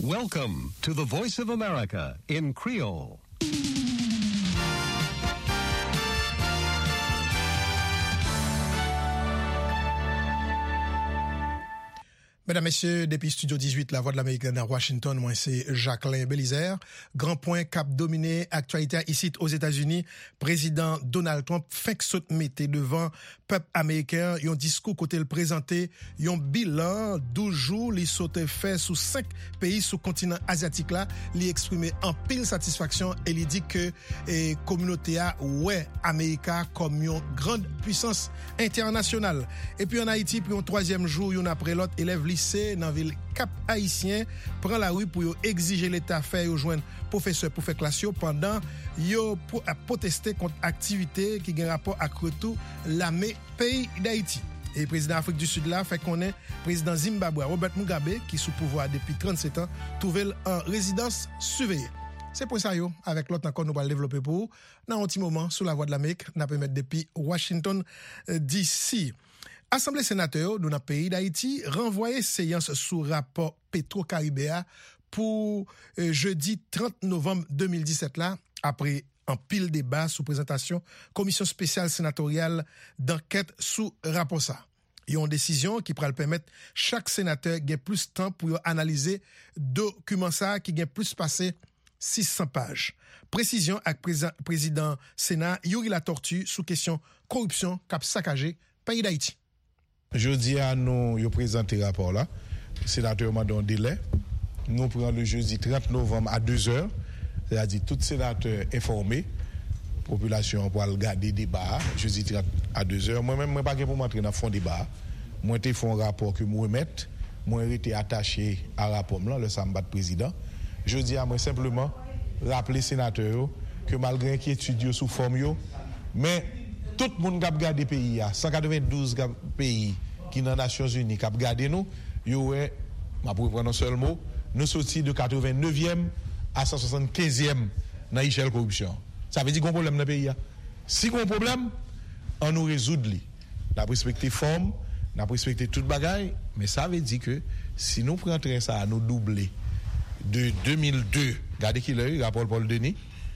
Welcome to the Voice of America in Creole. Mesdames, Messieurs, depuis Studio 18, La Voix de l'Amérique à Washington, moi c'est Jacqueline Bélizer. Grand point cap dominé, actualité ici aux États-Unis. Président Donald Trump fait que saute mettait devant peuple américain, un discours côté le présenté, un bilan 12 jours, il saute fait sous 5 pays sous continent asiatique là, il exprimé en pile satisfaction et il dit que communauté a ouais América comme une grande puissance internationale. Et puis en Haïti, puis un troisième jour, un après l'autre, élève lycée dans ville Cap Haïtien prend la rue pour exiger l'état faire yo joindre professeur pour faire classe pendant yo protester contre activité qui a rapport avec retour l'armée pays d'Haïti. Et président Afrique du Sud là fait connaître président Zimbabwe Robert Mugabe qui sous pouvoir depuis 37 ans trouvé en résidence surveillée. C'est pour ça yo avec l'autre encore nous va le développer pour dans un petit moment sous la voix de l'Amérique n'a pas mettre depuis Washington DC. Assemblée sénateur de notre pays d'Haïti renvoyé séance sous rapport Petro-Caribéa pour jeudi 30 novembre 2017 là après un pile débat sous présentation commission spéciale sénatoriale d'enquête sous rapport ça. Il y a une décision qui pourra permettre chaque sénateur gain plus de temps pour analyser document ça qui gain plus passé 600 pages. Précision avec président Sénat Yuri Latortue sous question corruption cap saccagé pays d'Haïti. Jeudi à nous yo présenté rapport là. Sénateur m'a donné délai. Nous prenons le jeudi 30 novembre à 2h. C'est-à-dire tout sénateur informé population pour regarder débat jeudi 30 à 2h. Moi-même moi pas pour m'entrer dans fond débat. Moi te font rapport que moi remettre. Moi été attaché à rapport là le sambat président. Jeudi à moi simplement rappeler sénateur que malgré inquiétude sous forme yo mais tout le monde qui a regardé le pays, 192 pays qui dans les Nations Unies qui a regardé nous, yo est, ma pour prendre un seul mot, nous sortis de 89e à 175e dans l'échelle corruption. Ça veut dire qu'on a un problème dans le pays. Si on a un problème, on nous résout. On a respecté forme, on a respecté toute bagaille, mais ça veut dire que si nous prenons ça à nous doubler de 2002, regardez qui l'a eu, rapport Paul Denis,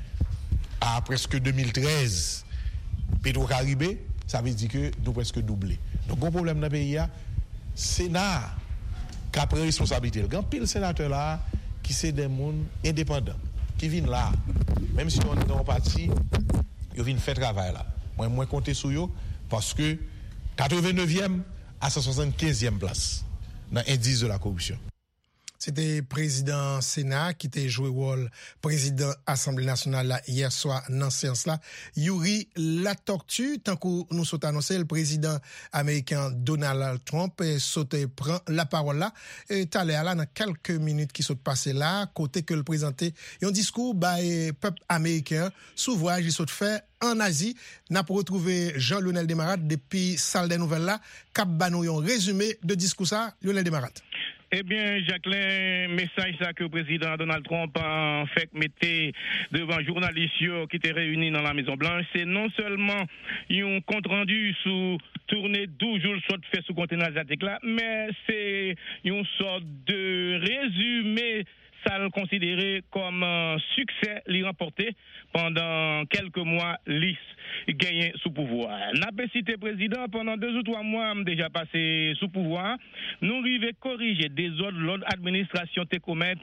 à presque 2013. Petro-Caribé, ça veut dire que nous presque doublé. Donc, le problème dans le pays, Sénat qui a pris responsabilité. Il y a pile sénateur là qui sont des gens indépendants, qui viennent là. Même si on est dans un parti, ils viennent faire travail là. Moi, compter sur eux parce que 89e à 175e place dans l'indice de la corruption. C'était président Sénat qui était joué rôle président Assemblée nationale là, hier soir dans séance là Yuri Latortue tant que nous sommes annoncé le président américain Donald Trump sauté prend la parole là et tout à l'heure là dans quelques minutes qui sont passées là côté que le présenté un discours peuple américain sous voyage il saute fait en Asie n'a pas retrouvé Jean-Lionel Desmarat depuis salle des nouvelles là cap banou un résumé de discours ça Lionel Desmarat. Eh bien, Jacqueline, message ça que le président Donald Trump a fait mettre devant journalistes qui étaient réunis dans la Maison Blanche, c'est non seulement un compte rendu sous tournée 12 jours soit fait sous continent asiatique là, mais c'est une sorte de résumé ça le considéré comme un succès li remporté pendant quelques mois lisses gagné sous pouvoir. N'a pas cité président pendant 2 ou 3 mois déjà passé sous pouvoir. Nous arrivons corriger des ordres l'autre administration te commettent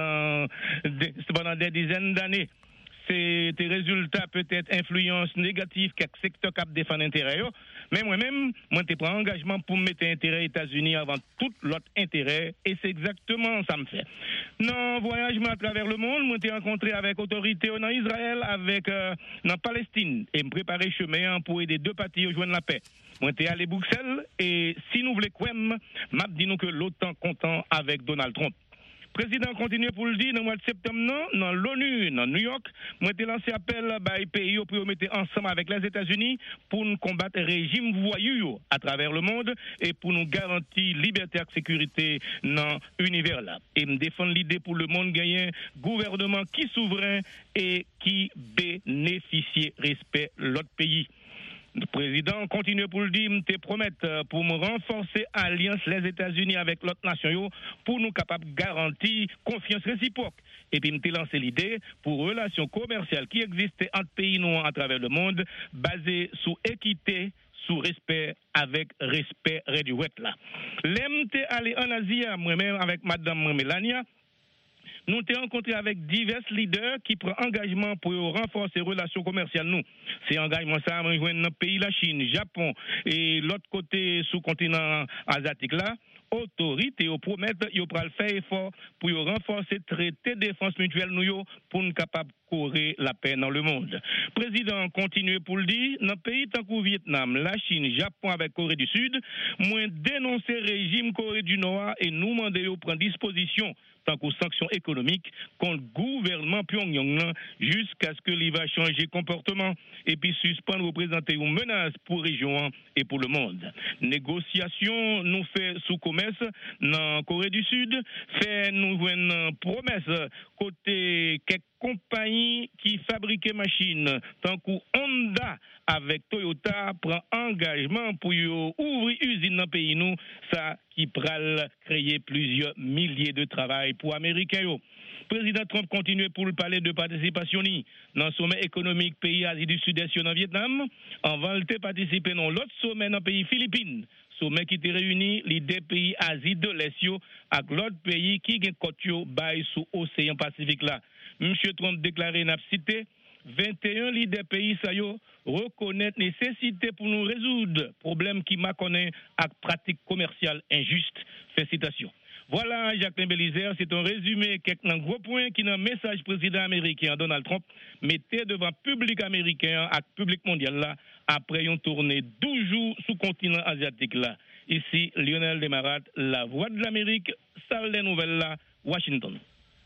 pendant des dizaines d'années. C'est des résultats peut-être influence négative quelques secteurs qui défendent intérêt mais moi-même moi te prends engagement pour mettre intérêt États-Unis avant tout l'autre intérêt et c'est exactement ça me fait. Non voyage à travers le monde moi te rencontré avec autorités en Israël avec dans Palestine et me préparer chemin pour aider deux parties à joindre la paix. Moi te allé Bruxelles et si nous voulons quoi m'a dit nous que l'OTAN content avec Donald Trump. Président continue pour le dire dans le mois de septembre dans l'ONU dans New York moi ai lancé appel les pays pour mettre ensemble avec les États-Unis pour nous combattre le régime voyou à travers le monde et pour nous garantir liberté et sécurité dans l'univers là et me défendre l'idée pour le monde gagner gouvernement qui souverain et qui bénéficie respect l'autre pays. Le président continue pour le dire, te promettre pour me renforcer alliance les États-Unis avec l'autre nation pour nous capables de garantir confiance réciproque. Et puis me lancé l'idée pour relations commerciales qui existent entre pays noirs à travers le monde basées sur équité, sous respect, avec respect réduit là. L'MT allé en Asie, moi-même avec Madame Melania. Nous avons rencontré avec divers leaders qui prennent engagement pour renforcer les relations commerciales. Nous, c'est engagement ça, nous joignons dans le pays, la Chine, Japon et l'autre côté sous-continent asiatique là. Autorité au promettre yo pral faire effort pour renforcer traité de défense mutuelle nous pour nous capable courir la paix dans le monde. Président continue pour le dire dans pays tant que Vietnam, la Chine, Japon avec Corée du Sud, moins dénoncer régime Corée du Nord et nous demander de prendre disposition tant qu'aux sanctions économiques contre le gouvernement Pyongyang jusqu'à ce que l'il va changer comportement et puis suspendre représenter une menace pour la région et pour le monde. Négociation nous fait sous commerce dans Corée du Sud, fait nous une promesse côté quelques compagnies qui fabriquent machines tant que Honda avec Toyota prend engagement pour ouvrir usine dans le pays nous, ça qui pral créer plusieurs milliers de travail pour Américains. Président Trump continue pour le parler de participation dans le sommet économique pays Asie du Sud-Est dans Vietnam. En valte participer dans l'autre sommet dans le pays Philippines. Sommet qui était réuni les deux pays Asie de l'Est avec l'autre pays qui est côte bail sous océan Pacifique là. Monsieur Trump déclaré n'a cité 21 leaders pays ça yo reconnaître nécessité pour nous résoudre problème qui m'a connaît avec pratique commerciale injuste. Félicitations. Voilà, Jacqueline Bélizer, c'est un résumé quelques gros points qui dans message président américain Donald Trump mettait devant public américain et public mondial là après une tournée 12 jours sous continent asiatique là. Ici Lionel Desmarat, la voix de l'Amérique, salle des nouvelles là, Washington.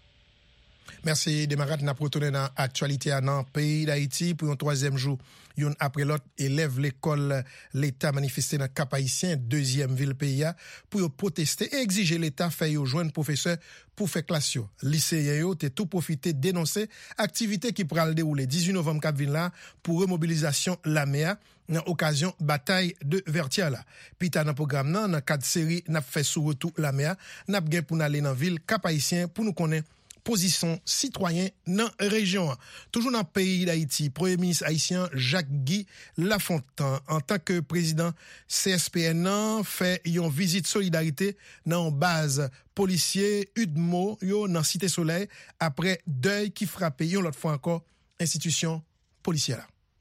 Merci Desmarat, n'a retourné dans l'actualité dans le pays d'Haïti pour un troisième jour. Yon après l'autre, élève l'école l'État manifesté dans Cap-Haïtien, deuxième ville pays, pour protester et exiger l'État faire joindre professeur pour faire classe. Lycéens yo te tout profiter dénoncer activité qui pral dérouler 18 novembre cap vin là pour remobilisation la MEA dans occasion bataille de Vertia là. Pita dans programme nan dans cadre série n'a fait sous retour la MEA, n'a gen pour aller dans ville Cap-Haïtien pour nous connaître position citoyen dans région. Toujours dans le pays d'Haïti, Premier ministre haïtien Jacques-Guy Lafontaine, en tant que président CSPN, fait une visite solidarité dans base policier Udmo dans Cité Soleil après deuil qui frappé une autre fois encore institution policière.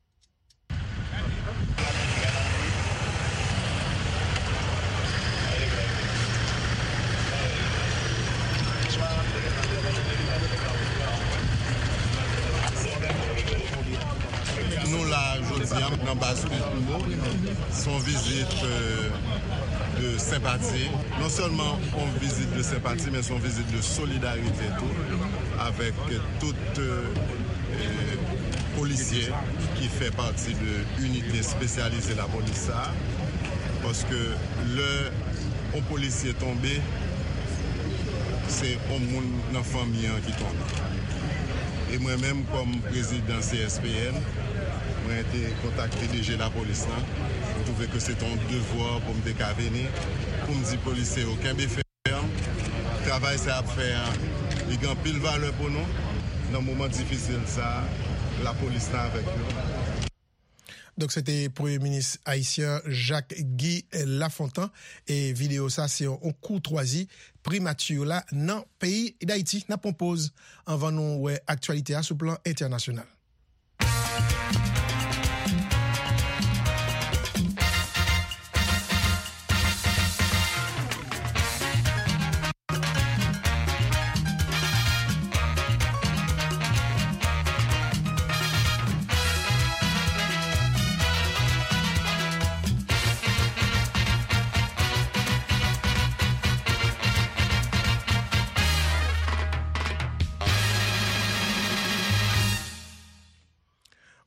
Nous, là, aujourd'hui, dans base son visite de sympathie. Non seulement une visite de sympathie, mais son visite de solidarité tout, avec tout policier qui fait partie de l'unité spécialisée de la police. Parce que un policier tombé, c'est un monde dans la famille qui tombe. Et moi-même, comme président CSPN, j'ai été contacté déjà la police. Je trouvais que c'est un devoir pour me décavenir, pour me dire policier aucun béfait. Le travail, c'est à faire. Il y a pile valeur pour nous. Dans un moment difficile, ça, la police est avec nous. Donc, c'était Premier ministre haïtien Jacques-Guy Lafontaine. Et vidéo, ça, c'est un courtoisie primature là, dans le pays d'Haïti. N'a pas pause avant nous, actualité à ce plan international.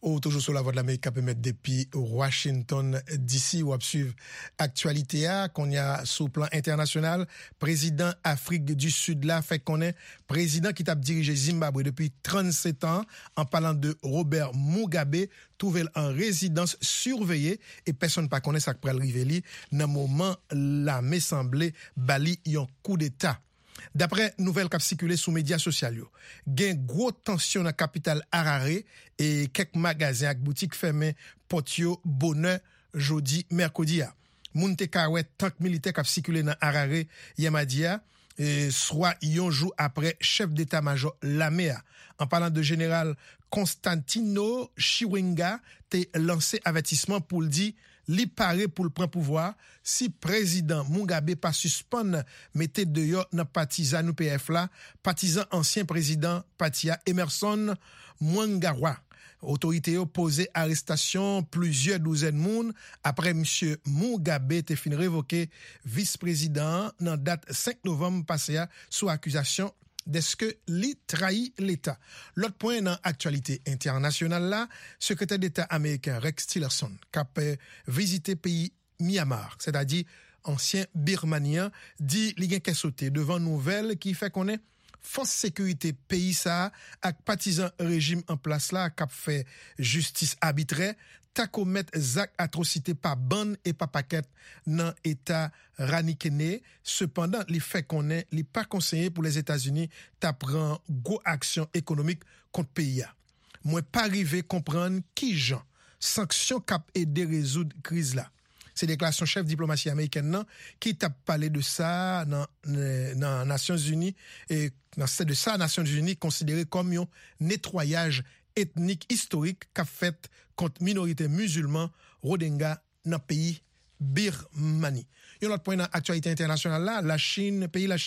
ou toujours sur la voie de l'Amérique qui peut mettre depuis Washington DC ou à suivre actualité qu'on y a sous plan international. Président Afrique du Sud là fait qu'on est président qui t'a dirigé Zimbabwe depuis 37 ans en parlant de Robert Mugabe trouvé en résidence surveillée et personne pas connaît ça pour arriver dans moment la m'assemblée bali un coup d'état. D'après nouvelles qui circulent sur médias sociaux, gain gros tension dans la capitale Harare et quelques magasins et boutiques fermées Potio bonheur jeudi mercredi. Moun te kawè tank militaire qui circulé dans Harare Yamadia soit un jour après chef d'état-major Lamea. En parlant de général Constantino Chiwenga te lancé avertissement pour le dire li paré pour le prendre pouvoir si président Mugabe pas suspendre mettez dehors dans partisan ou PF là partisan ancien président Patia Emerson Mnangagwa. Autorité a posé arrestation plusieurs douzaines moun après monsieur Mugabe te fin révoqué vice-président dans date 5 novembre passé sous accusation d'est-ce que li trahit l'État. L'autre point dans actualité internationale là, secrétaire d'État américain Rex Tillerson qui a visité pays Myanmar, c'est-à-dire ancien birmanien, dit li gen sauté devant nouvelle qui fait qu'on est force sécurité pays ça ak partisan régime en place là qui fait justice arbitraire ta commettre zak atrocité pas bande et pas paquet dans état Ranikene. Cependant les faits qu'on est li pas conseillé pour les États-Unis ta prend go action économique contre pays. Moi pas arrivé comprendre qui gens sanction cap aider résoudre crise là. C'est déclaration chef diplomatie américaine qui t'a parlé de ça dans Nations Unies et de ça Nations Unies considéré comme un nettoyage ethnique historique qu'a fait contre minorité musulmane Rohingya dans pays Birmanie. Un autre point dans l'actualité internationale là, la Chine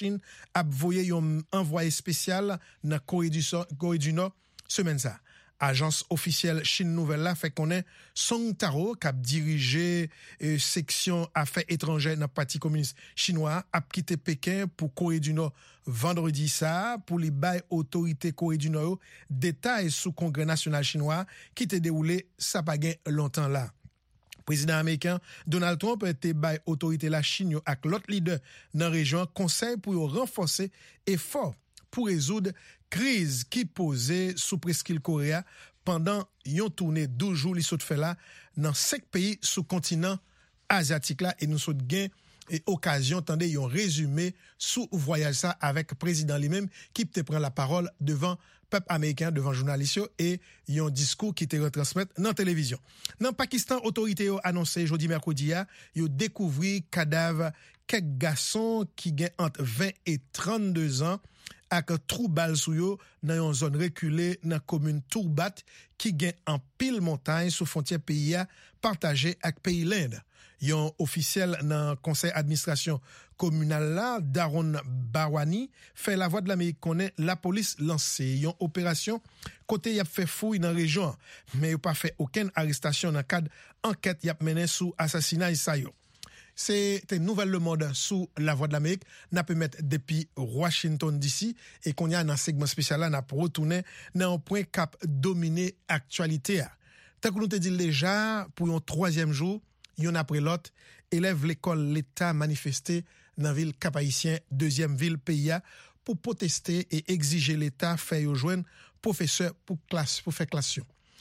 a envoyé un envoyé spécial dans Corée du Nord semaine ça. Agence officielle Chine Nouvelle là fait qu'on est Song Taro qui a dirigé section affaires étrangères dans le Parti communiste chinois a quitté Pékin pour Corée du Nord vendredi ça pour les bail autorité Corée du Nord détails sous Congrès national chinois qui était déroulé ça pas gain longtemps là. Président américain Donald Trump a été bail autorité la Chine avec l'autre leader dans la région conseil pour renforcer effort pour résoudre crise qui posait sous presqu'île Corée pendant une tournée 12 jours li saute fait là dans 5 pays sous continent asiatique là et nous saute gain et occasion tendez un résumé sous voyage ça avec président lui-même qui peut prendre la parole devant peuple américain devant journalistes et un discours qui te retransmet dans télévision. Dans Pakistan autorité a annoncé jeudi mercredi yo découvert cadavre quelques garçons qui gain entre 20 et 32 ans avec trou balle sou yo dans une zone reculée dans commune Tourbat qui gagne en pile montagne sous frontière pays partagé avec pays l'Inde. Yon officiel dans conseil administration communal là Daron Barwani fait la voix de l'Amérique connaît la police lancé une opération côté y a fait fouille dans région mais y a pas fait aucune arrestation dans cadre enquête y a mené sous assassinat Isayo. C'est une nouvelle le monde sous la voix de l'Amérique n'a pu mettre depuis Washington DC et qu'on y a dans segment spécial là n'a retourner dans un point cap dominer actualité. Tant que nous te dit déjà pour un troisième jour, yon après l'autre, élève l'école l'État manifesté dans ville Cap-Haïtien, deuxième ville pays pour protester et exiger l'État faire joindre professeur pour faire classe.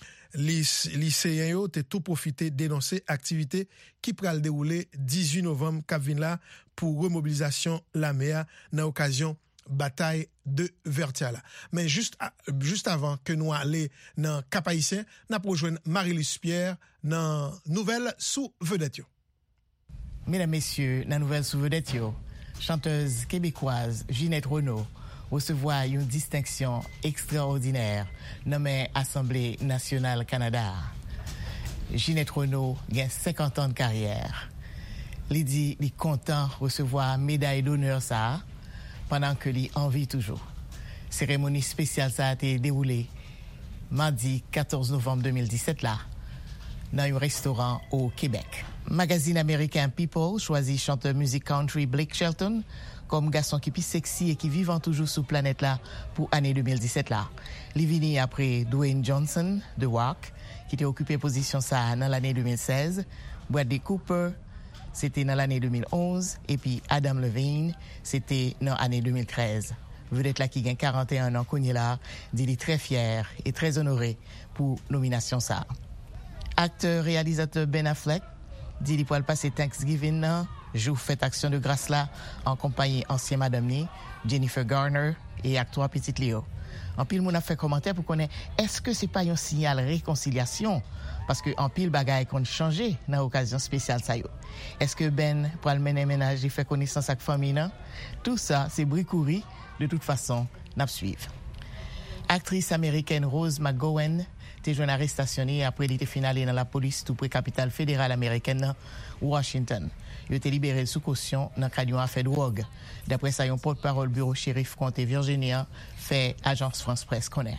Lycéens yo te tout profiter dénoncer activité qui pral dérouler 18 novembre cap vinn là pour remobilisation la MEA dans occasion bataille de Vertiala. Mais juste avant que nous aller dans Cap-Haïtien, n'a rejoindre Marie-Luce Pierre dans nouvelle sous vedette yo. Mesdames, messieurs, dans nouvelle sous vedette yo, chanteuse québécoise Ginette Renault recevoir une distinction extraordinaire nommée Assemblée nationale Canada. Ginette Renault a 50 ans de carrière. Il dit qu'il est content de recevoir médaille d'honneur ça pendant que il en vit toujours. Cérémonie spéciale ça a été déroulée mardi 14 novembre 2017 là dans un restaurant au Québec. Magazine américain People choisit chanteur musique country Blake Shelton comme garçon qui plus sexy et qui vivant toujours sous planète là pour année 2017 là. Il vient après Dwayne Johnson de Walk qui était occupé position ça dans l'année 2016. Bradley Cooper, c'était dans l'année 2011. Et puis Adam Levine, c'était dans l'année 2013. Vedette là qui gagne 41 ans, qu'on est là, il est très fier et très honoré pour nomination ça. Acteur, réalisateur Ben Affleck, dit qu'il pourrait passer Thanksgiving, jour fête action de grâce là, en compagnie ancienne madame ni, Jennifer Garner et acteur Petite Léo. En pile, moun a fait commentaire pour connaître, est-ce que c'est pas un signal réconciliation? Parce que en pile, bagaille qu'on changé dans l'occasion spéciale ça yo. Est-ce que Ben, pour le mener ménage, il fait connaissance avec famille, non? Tout ça, c'est bricouri. De toute façon, n'a suivre. Actrice américaine Rose McGowan était joint arrestationnée après l'été finale dans la police tout près capitale fédérale américaine Washington. Il a été libéré sous caution dans le cadre d'une affaire de drogue. D'après ça, un porte-parole bureau shérif comté Virginia fait Agence France Presse connaît.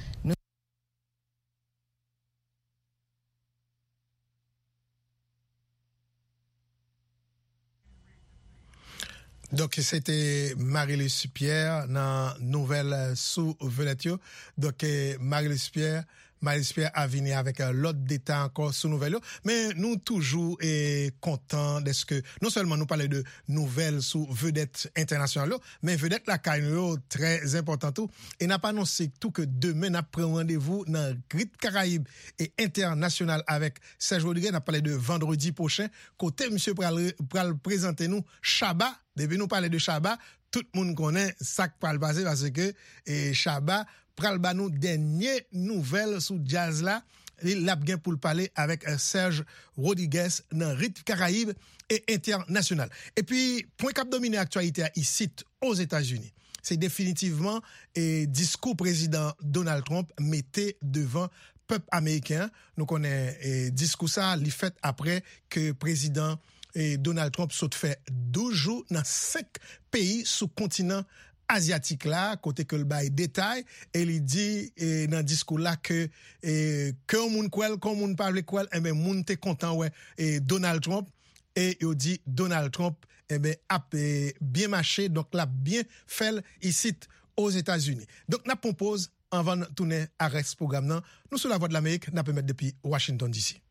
Donc, c'était Marie-Luce Pierre dans Nouvelle sous vedette. Donc, Marie-Luce Pierre a venu avec l'autre détail encore sous Nouvelle. Mais nous, toujours, contents de ce que, non seulement nous parlons de Nouvelles sous vedette internationale, mais vedette la caille très important tout. Et n'a pas annoncé tout que demain, n'a pris rendez-vous dans Grit Caraïbes et international avec Serge Rodriguez. N'a parlé de vendredi prochain. Côté, monsieur, pral présenter nous Chaba. Depuis nous parler de Chaba, tout le monde connaît ça qui va le passer parce que Chaba pral ba nous dernière nouvelle sous jazz là, il a bien pour le parler avec Serge Rodriguez dans Rythme Caraïbes et international. Et puis point cap dominer actualité ici aux États-Unis. C'est définitivement discours président Donald Trump mettait devant peuple américain. Nous connaît discours ça li fait après que président Donald Trump saute fait 12 jours dans 5 pays sous continent asiatique là, côté que le bail détail, et il dit dans le discours là que on moun kwel, qu'on moun pa vle kwel, ben moun te content ouais Donald Trump, et il dit Donald Trump ben a bien marché, donc l'a bien fait ici aux États-Unis. Donc n'a propose avant de tourner à reste programme nan, nous sur la voix de l'Amérique, n'a permettre depuis Washington DC.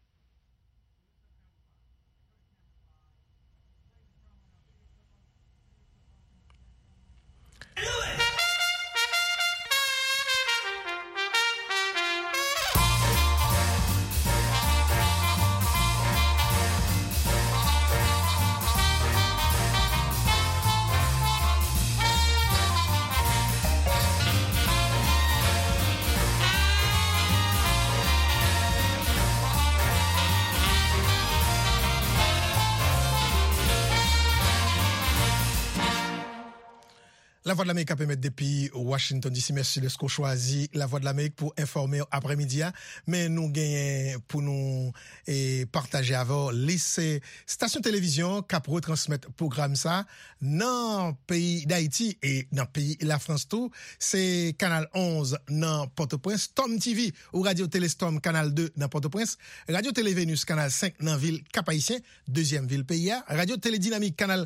La Voix de l'Amérique a permis depuis Washington DC. Merci de ce qu'on choisit La Voix de l'Amérique pour informer après-midi. Mais nous gagnons pour nous partager avant lycée station télévision qui retransmettre programme ça dans le pays d'Haïti et dans le pays la France tout. C'est Canal 11 dans Port-au-Prince, Tom TV ou Radio Télé Storm Canal 2 dans Port-au-Prince, Radio Télé Vénus Canal 5 dans ville Cap-Haïtien, deuxième ville pays, Radio Télé Dynamique Canal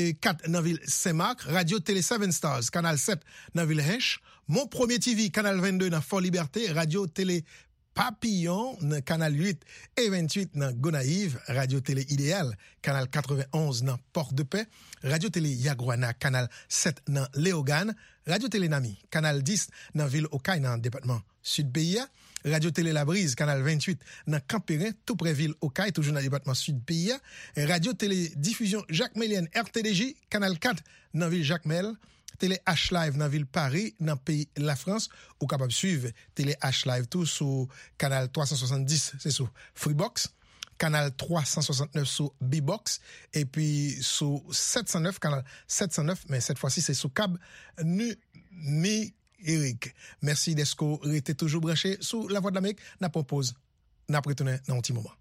4 dans ville Saint-Marc, Radio Télé 7 Stars Canal 7 dans ville Hench, Mon Premier TV Canal 22 dans Fort Liberté, Radio Télé Papillon dans Canal 8 et 28 dans Gonaïve, Radio Télé Idéal Canal 91 dans Port-de-Paix, Radio Télé Yaguana Canal 7 dans Léogane, Radio Télé Nami Canal 10 dans ville Okaï dans département Sud-Pays, Radio Télé La Brise Canal 28 dans Campérin tout près ville Okaï toujours dans département Sud-Pays, Radio Télé Diffusion Jacques Mélienne RTDJ Canal 4 dans ville Jacques Mel, Télé H-Live dans ville Paris, dans le pays la France, ou capable de suivre Télé H-Live tout sur canal 370, c'est sur Freebox, canal 369 sur B-Box, et puis sur 709, canal 709, mais cette fois-ci c'est sur câble numérique. Merci d'esco rester toujours branché sur La Voix de l'Amérique. N'a propose, n'a retourné dans un petit moment.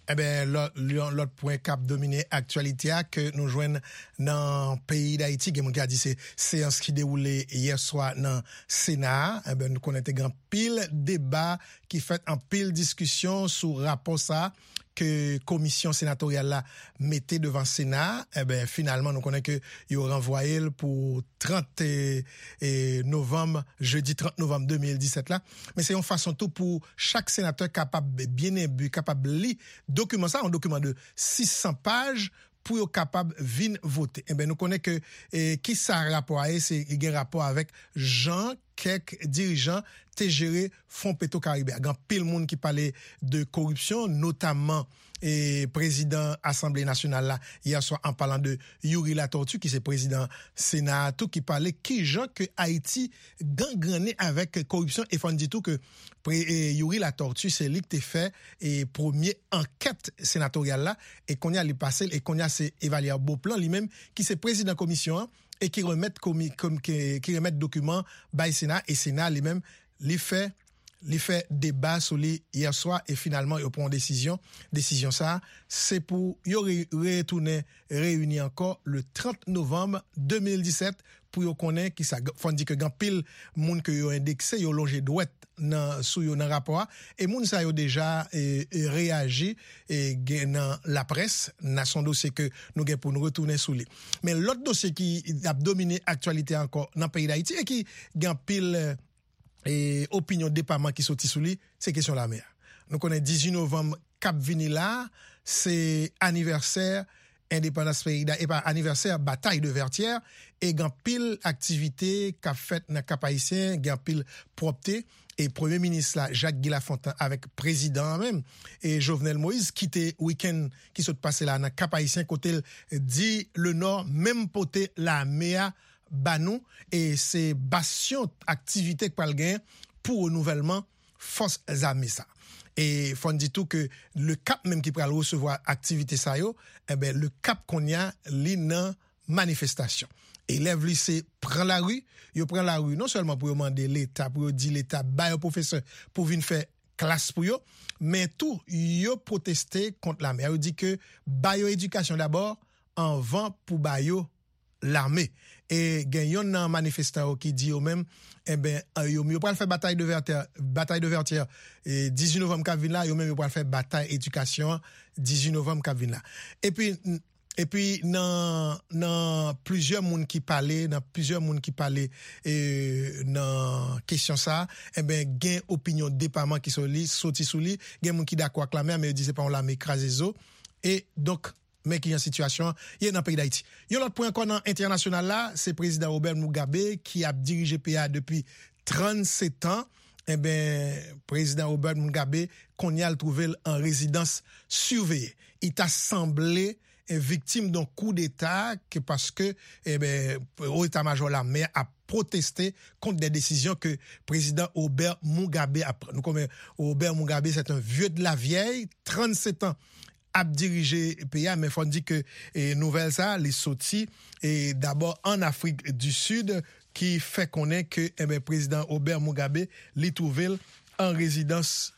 Eh bien, l'autre point cap dominé actualité que nous joignons dans le pays d'Haïti, qui a dit c'est séance qui déroulait hier soir dans le Sénat. Eh bien, nous connaissons grand pile débat qui fait en pile discussion sur rapport ça que commission sénatoriale là mettait devant le Sénat. Eh bien, finalement, nous connaissons que il a renvoyé pour 30 novembre, jeudi 30 novembre 2017 là. Mais c'est une façon tout pour chaque sénateur capable capable lire document ça, un document de 600 pages pour être capable de venir voter. Eh bien, nous connaissons que qui ça rapport à c'est il y a rapport avec Jean quelques dirigeants qui géré Fonds Petro-Caribéen. Il y a pile monde qui parlait de corruption, notamment président Assemblée nationale là hier soir en parlant de Yuri Latortue qui c'est président Sénat tout qui parlait qui gens que Haïti gangrené avec corruption et faut dire tout que Yuri Latortue c'est lui qui a fait et premier enquête sénatoriale là et qu'on y a les passé et qu'on y a c'est évalué Beauplan lui-même qui c'est président commission et qui remettent qui remettent document by Sénat et Sénat lui-même les fait débat sur les hier soir et finalement ils prend décision ça c'est pour y retourner réunir encore le 30 novembre 2017 pour yo connaître qui ça font dire que grand pile monde que yo indexé yo longé droite dans sous yo dans rapport et monde ça yo déjà réagi et dans la presse dans son dossier que nous gain pour nous retourner sous lui mais l'autre dossier qui a dominé actualité encore dans le pays d'Haïti et qui grand pile et opinion département qui sorti sous lui c'est question la mer. Nous connaissons 18 novembre Cap vini là, c'est anniversaire indépendance pays et pas anniversaire bataille de Vertières et grand pile activité qu'a fait dans Cap haïtien, grand pile propreté et premier ministre là Jacques Guy-Lafontaine avec président même et Jovenel Moïse qui était week-end qui s'est passé là dans Cap haïtien côté dit le nord même poté la mer banou et c'est bastion activité pour le gain pour renouvellement force armées ça et faut dire tout que le cap même qui pral recevoir activité ça yo eh ben le cap qu'on y a li nan manifestation élève lycée prend la rue non seulement pour demander l'état pour dire l'état bail professeur pour venir faire classe pour yo mais tout yo protester contre la mer. Yo dit que bail éducation d'abord en vent pour bail l'armée et gagnon nan manifestant qui dit au même eh ben yo mieux pas faire bataille de Vertières et 18 novembre qu'a vinn là yo même pas faire bataille éducation 18 novembre qu'a vinn là et puis dans plusieurs monde qui parlait dans question ça eh ben gain opinion département qui sorti sous lui gain monde qui d'accord avec la mer mais dit c'est pas on la écraser zo et donc mais qui est en situation, il est dans le pays d'Haïti. Il y a l'autre point qu'on a international là, c'est président Robert Mugabe qui a dirigé PA depuis 37 ans. Eh ben, président Robert Mugabe, qu'on y a trouvé en résidence surveillée. Il t'a semblé victime d'un coup d'État que parce que, eh ben, au état-major la mer a protesté contre des décisions que président Robert Mugabe a pris. Nous comme Robert Mugabe, c'est un vieux de la vieille, 37 ans. A dirigé pays mais faut dire que nouvelle ça les sorti et d'abord en Afrique du Sud qui fait connaître que président Robert Mugabe li trouvé en résidence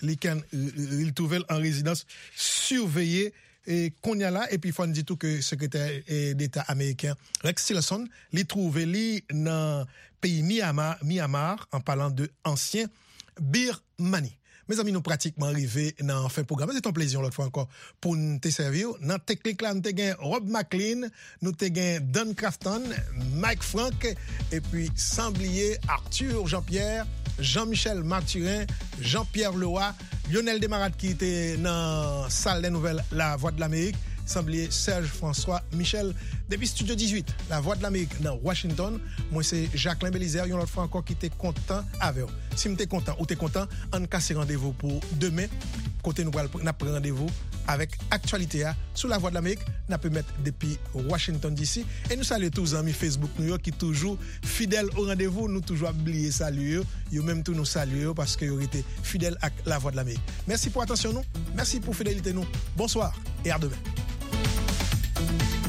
surveillée et qu'on y a là et puis faut dire tout que secrétaire d'État américain Rex Tillerson li trouvé li dans pays Myanmar en parlant de ancien Birmanie. Mes amis, nous pratiquement arrivés dans fin programme. C'est un plaisir l'autre fois encore pour nous te servir. Dans technique là, nous te gain Rob McLean, nous te gain Don Crafton, Mike Frank et puis sans oublier Arthur Jean-Pierre, Jean-Michel Mathurin, Jean-Pierre Leroy, Lionel Desmarades qui était dans salle des nouvelles La Voix de l'Amérique. Sans oublier Serge François Michel depuis Studio 18 La Voix de l'Amérique dans Washington. Moi c'est Jacqueline Bélizer, une autre fois encore qui était content avec vous. Si vous êtes content ou t'es content, on casse rendez-vous pour demain. Côté nous prenons rendez-vous avec actualité sur La Voix de l'Amérique. Nous peut mettre depuis Washington DC et nous saluons tous les amis Facebook New York qui toujours fidèles au rendez-vous. Nous toujours oublier saluer, yo même tous nous saluer parce que vous été fidèles à La Voix de l'Amérique. Merci pour attention nous, merci pour fidélité nous. Bonsoir et à demain.